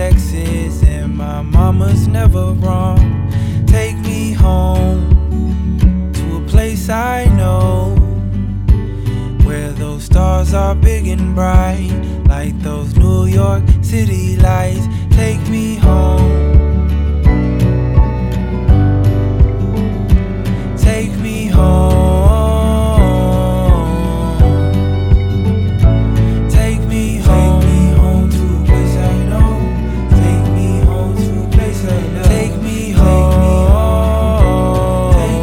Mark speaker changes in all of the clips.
Speaker 1: Texas, and my mama's never wrong. Take me home to a place I know, where those stars are big and bright, like those New York City lights. Take me home. Take me home. Take me home. Take me home to a place I know. Take me home to a place I know. Take me home. Take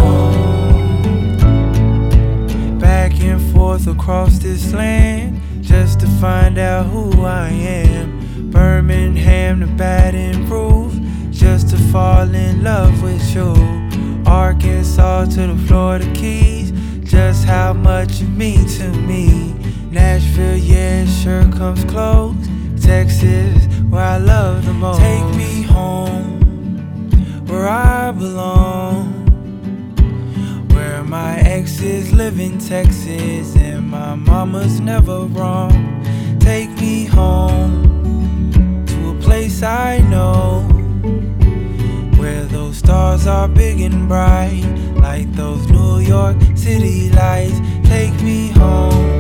Speaker 1: me home. Back and forth across this land, just to find out who I am. Birmingham to Baton Rouge, just to fall in love with you. Arkansas to the Florida Keys, just how much you mean to me. Nashville, yeah, it sure comes close. Texas, where I love the most. Take me home, where I belong, where my exes live in Texas, and my mama's never wrong. Take me home to a place I know, where those stars are big and bright, like those New York City lights. Take me home.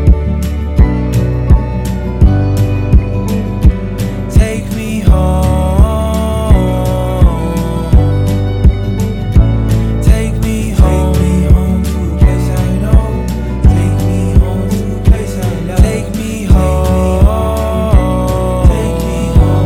Speaker 1: Take me home. Take me home. Take me home to a place I know. Take me home to a place I know. Take me home. Take me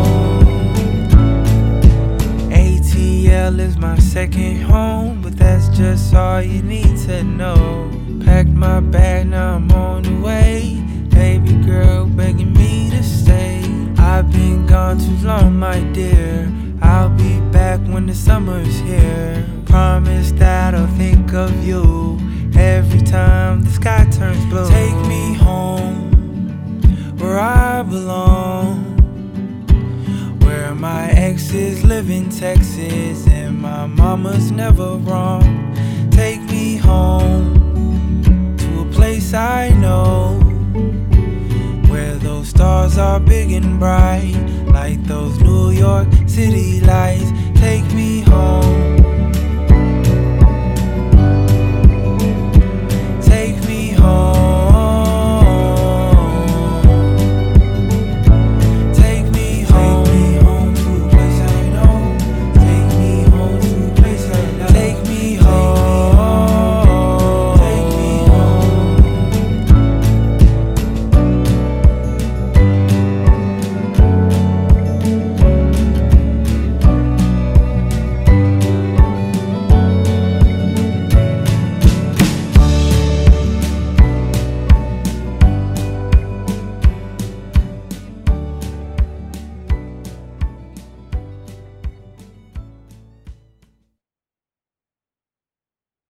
Speaker 1: home. ATL is my second home, but that's just all you need to know. Packed my bag, now I'm on the way. Baby girl begging me to stay. I've been gone too long, my dear. I'll be back when the summer's here. Promise that I'll think of you every time the sky turns blue. Take me home, where I belong, where my exes live in Texas, and my mama's never wrong. Take me home to a place I know, where those stars are big and bright, like those New York City lights. Take me home.